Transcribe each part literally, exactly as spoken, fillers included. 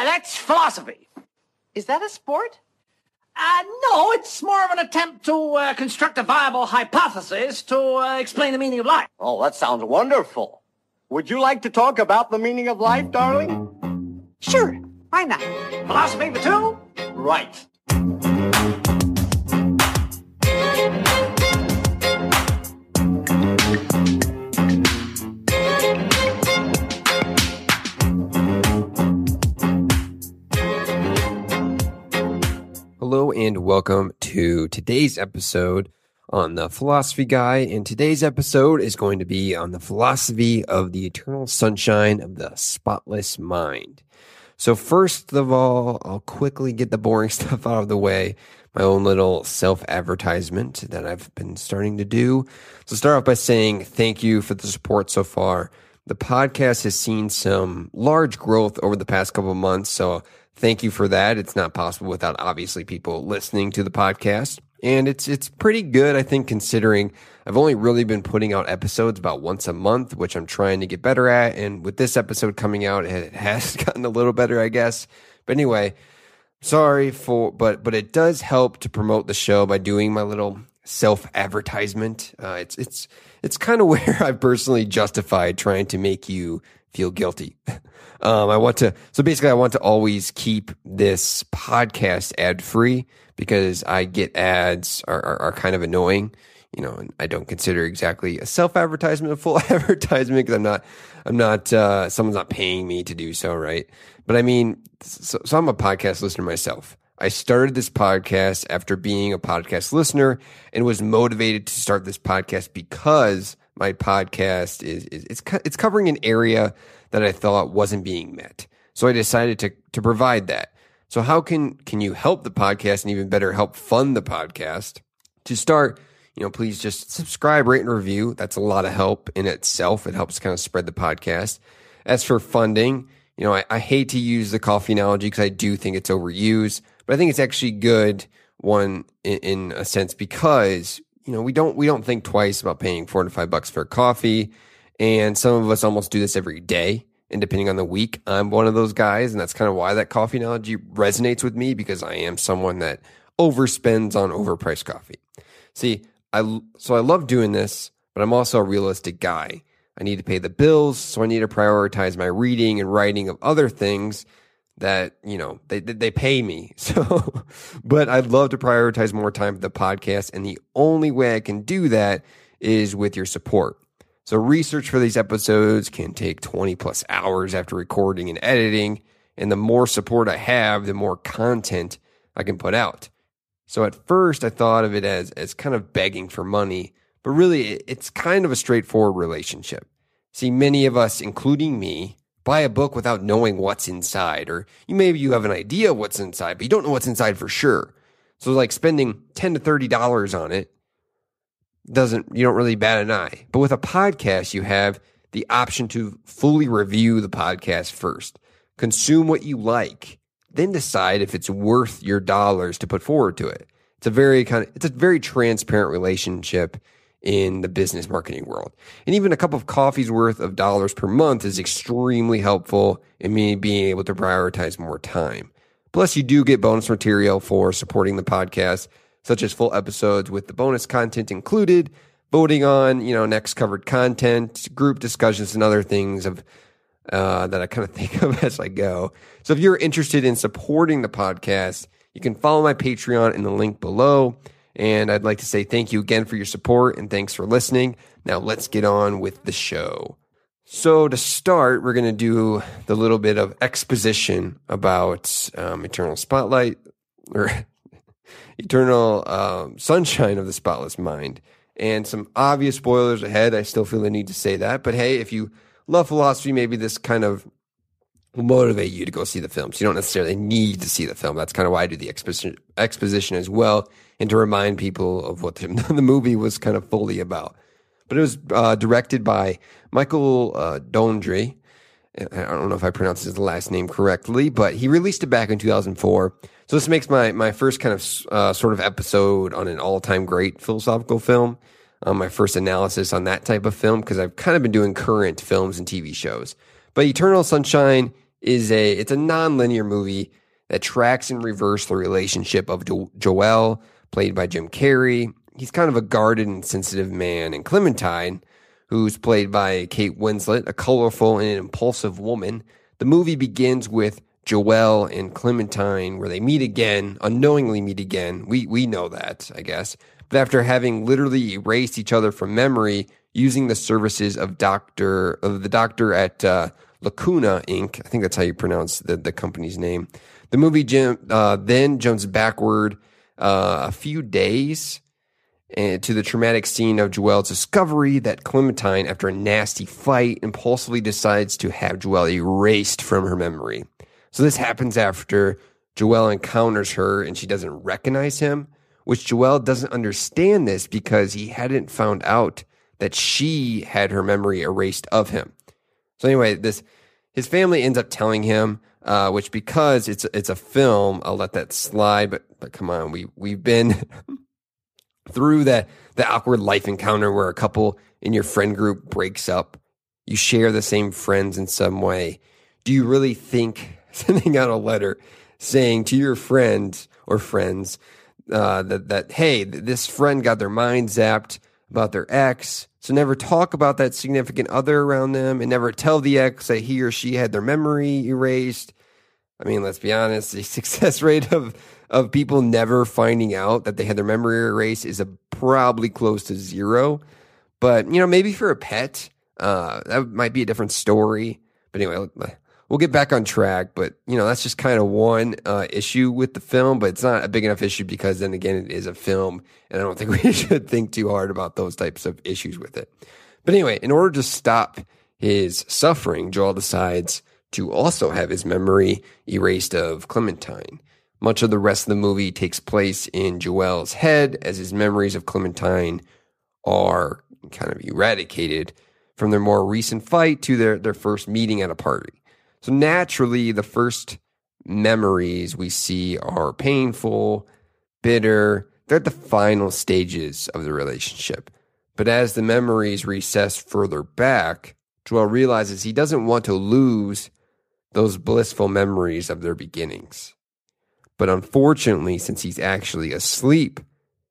that's philosophy. Is that a sport? Uh, no, it's more of an attempt to uh, construct a viable hypothesis to uh, explain the meaning of life. Oh, that sounds wonderful. Would you like to talk about the meaning of life, darling? Sure, why not? Philosophy for two? Right. Hello and welcome to today's episode on the Philosophy Guy. And today's episode is going to be on the philosophy of the eternal sunshine of the spotless mind. So first of all, I'll quickly get the boring stuff out of the way. My own little self-advertisement that I've been starting to do. So start off by saying thank you for the support so far. The podcast has seen some large growth over the past couple of months, so thank you for that. It's not possible without obviously people listening to the podcast. And it's it's pretty good, I think, considering I've only really been putting out episodes about once a month, which I'm trying to get better at. And with this episode coming out, it has gotten a little better, I guess. But anyway, sorry for, but but it does help to promote the show by doing my little self-advertisement. Uh, it's it's it's kind of where I've personally justified trying to make you feel guilty. Um, I want to, so basically I want to always keep this podcast ad free because I get ads are, are, are kind of annoying, you know, and I don't consider exactly a self advertisement a full advertisement because I'm not, I'm not, uh, someone's not paying me to do so. Right. But I mean, so, so I'm a podcast listener myself. I started this podcast after being a podcast listener and was motivated to start this podcast because my podcast is, is it's, it's covering an area that I thought wasn't being met. So I decided to to provide that. So how can can you help the podcast and even better help fund the podcast? To start, you know, please just subscribe, rate, and review. That's a lot of help in itself. It helps kind of spread the podcast. As for funding, you know, I, I hate to use the coffee analogy because I do think it's overused, but I think it's actually good one in, in a sense because, you know, we don't we don't think twice about paying four to five bucks for a coffee. And some of us almost do this every day. And depending on the week, I'm one of those guys. And that's kind of why that coffee analogy resonates with me because I am someone that overspends on overpriced coffee. See, I, so I love doing this, but I'm also a realistic guy. I need to pay the bills. So I need to prioritize my reading and writing of other things that, you know, they, they pay me. So, but I'd love to prioritize more time for the podcast. And the only way I can do that is with your support. So research for these episodes can take twenty plus hours after recording and editing. And the more support I have, the more content I can put out. So at first I thought of it as, as kind of begging for money, but really it's kind of a straightforward relationship. See, many of us, including me, buy a book without knowing what's inside, or you maybe you have an idea of what's inside, but you don't know what's inside for sure. So like spending ten to thirty dollars on it, doesn't, you don't really bat an eye. But with a podcast, you have the option to fully review the podcast first, consume what you like, then decide if it's worth your dollars to put forward to it. It's a very kind of, it's a very transparent relationship in the business marketing world. And even a cup of coffee's worth of dollars per month is extremely helpful in me being able to prioritize more time. Plus, you do get bonus material for supporting the podcast, such as full episodes with the bonus content included, voting on, you know, next covered content, group discussions, and other things of uh, that I kind of think of as I go. So if you're interested in supporting the podcast, you can follow my Patreon in the link below. And I'd like to say thank you again for your support and thanks for listening. Now let's get on with the show. So to start, we're going to do the little bit of exposition about um, Eternal Spotlight, or Eternal um, Sunshine of the Spotless Mind. And some obvious spoilers ahead. I still feel the need to say that. But hey, if you love philosophy, maybe this kind of will motivate you to go see the film. So you don't necessarily need to see the film. That's kind of why I do the exposition, exposition as well, and to remind people of what the, the movie was kind of fully about. But it was uh, directed by Michael uh, Dondry. I don't know if I pronounced his last name correctly, but he released it back in two thousand four. So this makes my, my first kind of uh, sort of episode on an all-time great philosophical film. Um, my first analysis on that type of film, because I've kind of been doing current films and T V shows. But Eternal Sunshine is a it's a non-linear movie that tracks in reverse the relationship of jo- Joel, played by Jim Carrey. He's kind of a guarded and sensitive man, and Clementine, who's played by Kate Winslet, a colorful and impulsive woman. The movie begins with Joel and Clementine, where they meet again, unknowingly meet again. We we know that, I guess. But after having literally erased each other from memory, using the services of Doctor of the doctor at uh, Lacuna Incorporated, I think that's how you pronounce the, the company's name. The movie jim, uh, then jumps backward uh, a few days and to the traumatic scene of Joel's discovery that Clementine, after a nasty fight, impulsively decides to have Joel erased from her memory. So this happens after Joel encounters her and she doesn't recognize him, which Joel doesn't understand this because he hadn't found out that she had her memory erased of him. So anyway, this his family ends up telling him, uh, which because it's it's a film, I'll let that slide. But but come on, we we've been through that the awkward life encounter where a couple in your friend group breaks up. You share the same friends in some way. Do you really think sending out a letter saying to your friends or friends uh, that that hey, this friend got their mind zapped about their ex, so never talk about that significant other around them, and never tell the ex that he or she had their memory erased? I mean, let's be honest, the success rate of of people never finding out that they had their memory erased is a probably close to zero. But, you know, maybe for a pet, uh, that might be a different story. But anyway, we'll get back on track. But, you know, that's just kind of one uh, issue with the film, but it's not a big enough issue because then again, it is a film, and I don't think we should think too hard about those types of issues with it. But anyway, in order to stop his suffering, Joel decides to also have his memory erased of Clementine. Much of the rest of the movie takes place in Joel's head as his memories of Clementine are kind of eradicated from their more recent fight to their, their first meeting at a party. So naturally, the first memories we see are painful, bitter. They're at the final stages of the relationship. But as the memories recess further back, Joel realizes he doesn't want to lose those blissful memories of their beginnings. But unfortunately, since he's actually asleep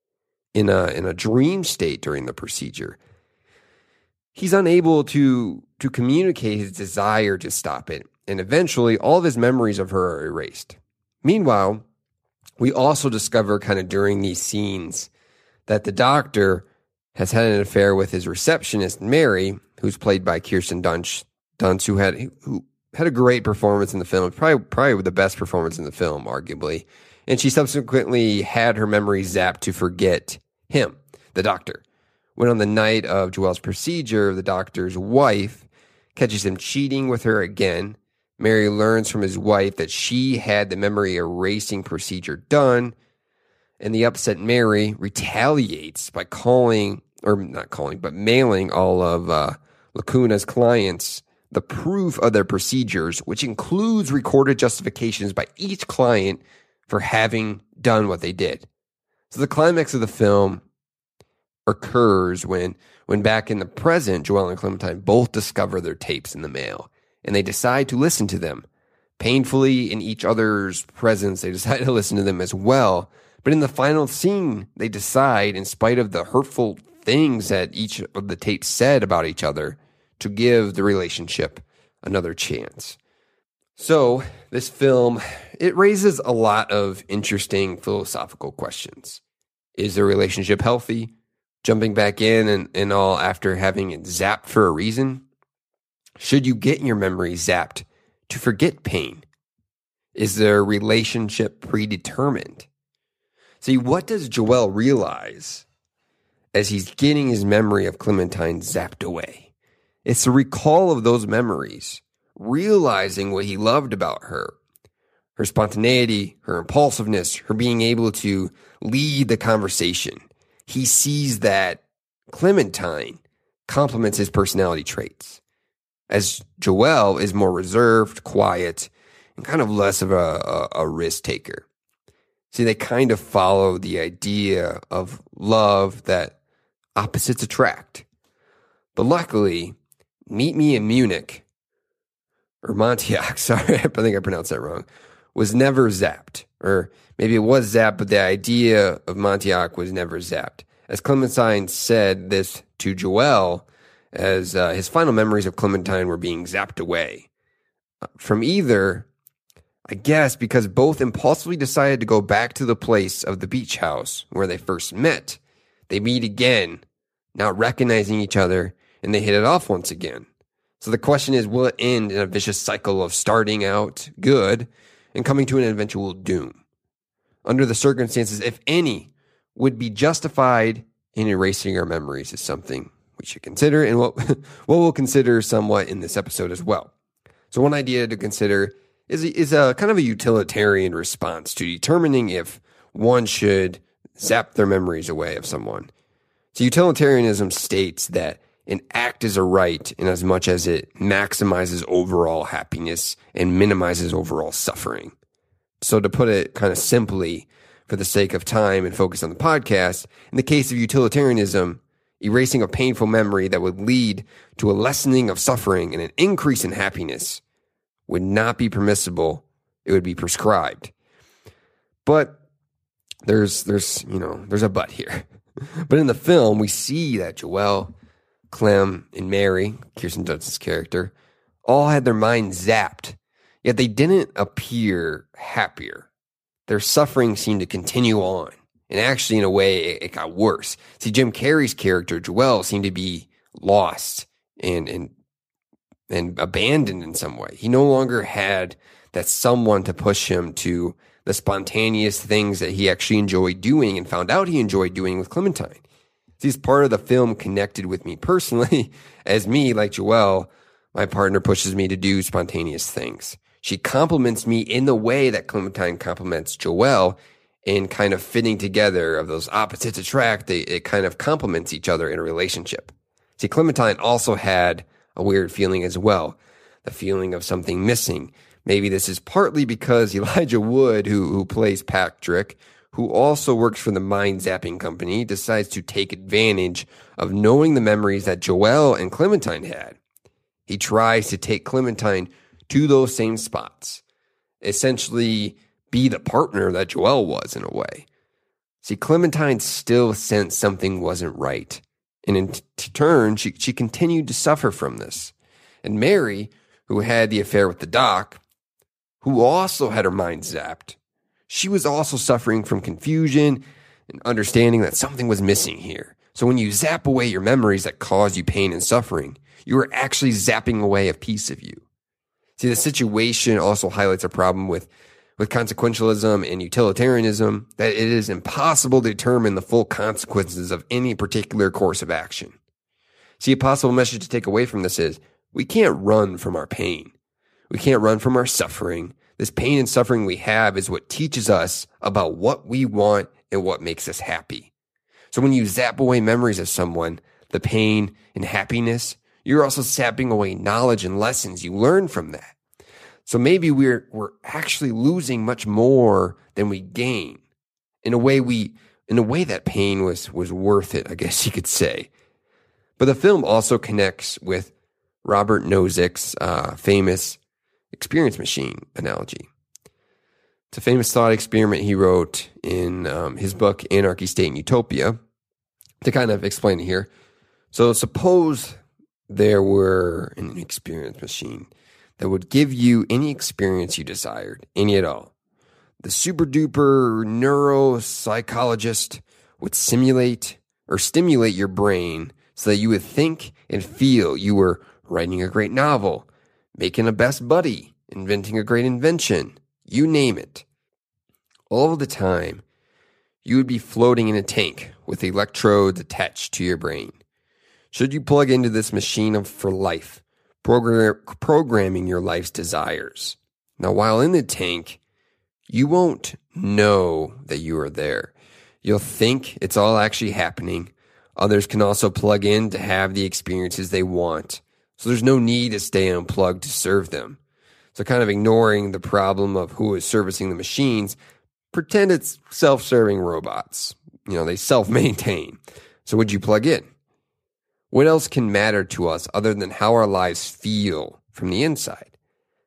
in a in a dream state during the procedure, he's unable to to communicate his desire to stop it, and eventually all of his memories of her are erased. Meanwhile, we also discover kind of during these scenes that the doctor has had an affair with his receptionist, Mary, who's played by Kirsten Dunst, Dunst who had who had a great performance in the film, probably probably the best performance in the film, arguably. And she subsequently had her memory zapped to forget him, the doctor. When on the night of Joel's procedure, the doctor's wife catches him cheating with her again. Mary learns from his wife that she had the memory erasing procedure done, and the upset Mary retaliates by calling, or not calling, but mailing all of uh, Lacuna's clients the proof of their procedures, which includes recorded justifications by each client for having done what they did. So the climax of the film occurs when, when back in the present, Joel and Clementine both discover their tapes in the mail, and they decide to listen to them. Painfully, in each other's presence, they decide to listen to them as well. But in the final scene, they decide, in spite of the hurtful things that each of the tapes said about each other, to give the relationship another chance. So this film, it raises a lot of interesting philosophical questions. Is the relationship healthy? Jumping back in and, and all after having it zapped for a reason? Should you get your memory zapped to forget pain? Is their relationship predetermined? See, what does Joel realize as he's getting his memory of Clementine zapped away? It's the recall of those memories, realizing what he loved about her, her spontaneity, her impulsiveness, her being able to lead the conversation. He sees that Clementine complements his personality traits, as Joel is more reserved, quiet, and kind of less of a, a, a risk taker. See, they kind of follow the idea of love that opposites attract. But luckily, Meet Me in Munich or Montauk, sorry, I think I pronounced that wrong, was never zapped. Or maybe it was zapped, but the idea of Montauk was never zapped. As Clementine said this to Joel, as uh, his final memories of Clementine were being zapped away. From either, I guess, because both impulsively decided to go back to the place of the beach house where they first met. They meet again, not recognizing each other, and they hit it off once again. So the question is, will it end in a vicious cycle of starting out good and coming to an eventual doom? Under the circumstances, if any, would be justified in erasing our memories is something we should consider, and what, what we'll consider somewhat in this episode as well. So one idea to consider is, is a kind of a utilitarian response to determining if one should zap their memories away of someone. So utilitarianism states that an act is a right in as much as it maximizes overall happiness and minimizes overall suffering. So to put it kind of simply, for the sake of time and focus on the podcast, in the case of utilitarianism, erasing a painful memory that would lead to a lessening of suffering and an increase in happiness would not be permissible. It would be prescribed. But there's, there's, you know, there's a but here. But in the film, we see that Joel, Clem, and Mary, Kirsten Dunst's character, all had their minds zapped, yet they didn't appear happier. Their suffering seemed to continue on, and actually, in a way, it, it got worse. See, Jim Carrey's character, Joel, seemed to be lost and and and abandoned in some way. He no longer had that someone to push him to the spontaneous things that he actually enjoyed doing and found out he enjoyed doing with Clementine. This part of the film connected with me personally, as me, like Joel, my partner pushes me to do spontaneous things. She compliments me in the way that Clementine compliments Joel, in kind of fitting together of those opposites attract. They, it kind of complements each other in a relationship. See, Clementine also had a weird feeling as well, the feeling of something missing. Maybe this is partly because Elijah Wood, who, who plays Patrick, who also works for the mind zapping company, decides to take advantage of knowing the memories that Joel and Clementine had. He tries to take Clementine to those same spots, essentially be the partner that Joel was in a way. See, Clementine still sensed something wasn't right. And in t- turn, she, she continued to suffer from this. And Mary, who had the affair with the doc, who also had her mind zapped, she was also suffering from confusion and understanding that something was missing here. So when you zap away your memories that cause you pain and suffering, you are actually zapping away a piece of you. See, the situation also highlights a problem with, with consequentialism and utilitarianism, that it is impossible to determine the full consequences of any particular course of action. See, a possible message to take away from this is, we can't run from our pain. We can't run from our suffering. This pain and suffering we have is what teaches us about what we want and what makes us happy. So when you zap away memories of someone, the pain and happiness, you're also zapping away knowledge and lessons you learn from that. So maybe we're we're actually losing much more than we gain. In a way we in a way that pain was was worth it, I guess you could say. But the film also connects with Robert Nozick's uh, famous experience machine analogy. It's a famous thought experiment he wrote in um, his book Anarchy, State, and Utopia. To kind of explain it here. So suppose there were an experience machine that would give you any experience you desired, any at all. The super duper neuropsychologist would simulate or stimulate your brain so that you would think and feel you were writing a great novel, making a best buddy, inventing a great invention, you name it. All the time, you would be floating in a tank with electrodes attached to your brain. Should you plug into this machine of, for life, program, programming your life's desires? Now, while in the tank, you won't know that you are there. You'll think it's all actually happening. Others can also plug in to have the experiences they want. So there's no need to stay unplugged to serve them. So kind of ignoring the problem of who is servicing the machines, pretend it's self-serving robots. You know, they self-maintain. So would you plug in? What else can matter to us other than how our lives feel from the inside?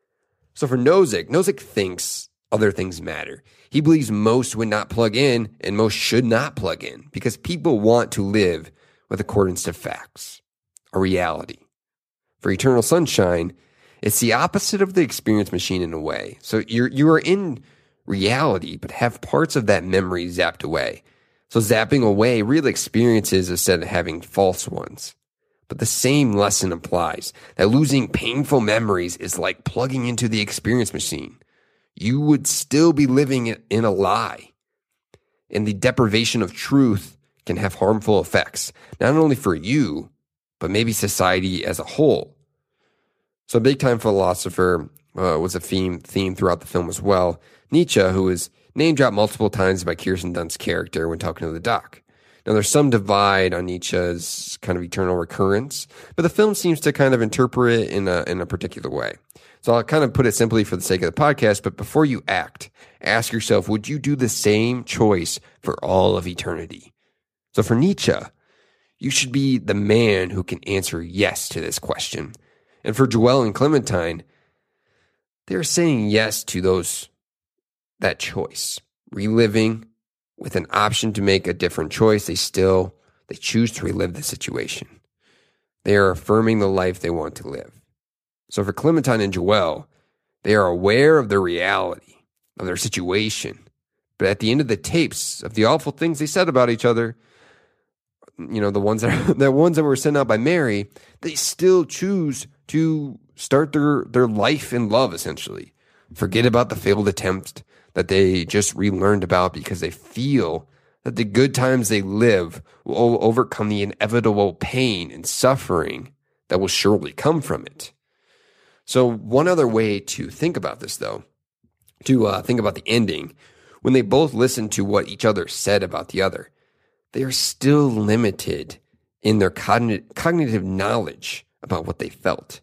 So for Nozick, Nozick thinks other things matter. He believes most would not plug in and most should not plug in because people want to live with accordance to facts, a reality. For Eternal Sunshine, it's the opposite of the experience machine in a way. So you're you are in reality, but have parts of that memory zapped away. So zapping away real experiences instead of having false ones. But the same lesson applies, that losing painful memories is like plugging into the experience machine. You would still be living in a lie. And the deprivation of truth can have harmful effects, not only for you, but maybe society as a whole. So a big-time philosopher uh, was a theme, theme throughout the film as well. Nietzsche, who was name-dropped multiple times by Kirsten Dunst's character when talking to the doc. Now, there's some divide on Nietzsche's kind of eternal recurrence, but the film seems to kind of interpret it in a, in a particular way. So I'll kind of put it simply for the sake of the podcast, but before you act, ask yourself, would you do the same choice for all of eternity? So for Nietzsche, you should be the man who can answer yes to this question. And for Joelle and Clementine, they're saying yes to those, that choice, reliving with an option to make a different choice. They still, they choose to relive the situation. They are affirming the life they want to live. So for Clementine and Joelle, they are aware of the reality of their situation. But at the end of the tapes of the awful things they said about each other, you know, the ones that are, the ones that were sent out by Mary, they still choose to start their, their life in love, essentially. Forget about the failed attempt that they just relearned about because they feel that the good times they live will overcome the inevitable pain and suffering that will surely come from it. So one other way to think about this, though, to uh, think about the ending, when they both listen to what each other said about the other, they are still limited in their cogn- cognitive knowledge about what they felt.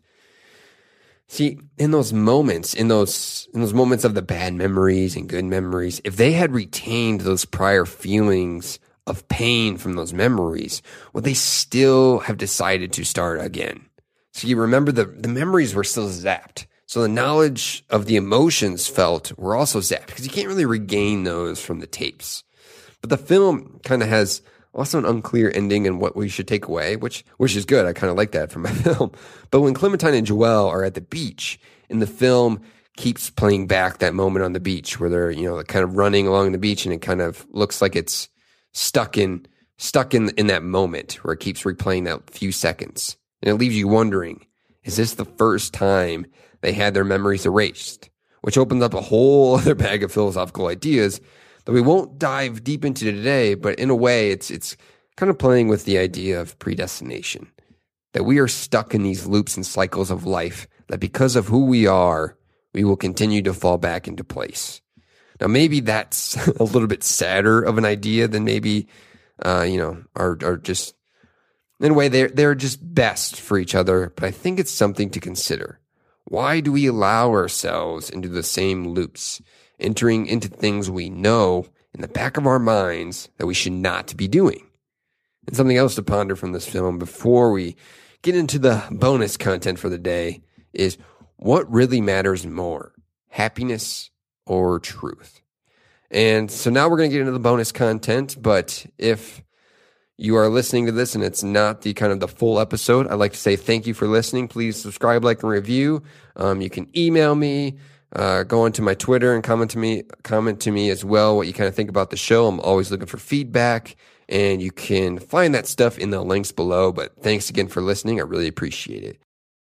See, in those moments, in those in those moments of the bad memories and good memories, if they had retained those prior feelings of pain from those memories, would they still have decided to start again? So you remember the, the memories were still zapped. So the knowledge of the emotions felt were also zapped because you can't really regain those from the tapes. But the film kind of has also an unclear ending and what we should take away, which which is good. I kind of like that from my film. But when Clementine and Joelle are at the beach, and the film keeps playing back that moment on the beach where they're, you know, kind of running along the beach, and it kind of looks like it's stuck in stuck in in that moment where it keeps replaying that few seconds. And it leaves you wondering, is this the first time they had their memories erased? Which opens up a whole other bag of philosophical ideas that we won't dive deep into today, but in a way, it's it's kind of playing with the idea of predestination, that we are stuck in these loops and cycles of life, that because of who we are, we will continue to fall back into place. Now, maybe that's a little bit sadder of an idea than maybe, uh, you know, are are just, in a way, they're, they're just best for each other, but I think it's something to consider. Why do we allow ourselves into the same loops, entering into things we know in the back of our minds that we should not be doing? And something else to ponder from this film before we get into the bonus content for the day is, what really matters more, happiness or truth? And so now we're going to get into the bonus content, but if you are listening to this and it's not the kind of the full episode, I'd like to say thank you for listening. Please subscribe, like, and review. Um, you can email me, uh, go onto my Twitter and comment to me, comment to me as well what you kind of think about the show. I'm always looking for feedback, and you can find that stuff in the links below. But thanks again for listening. I really appreciate it.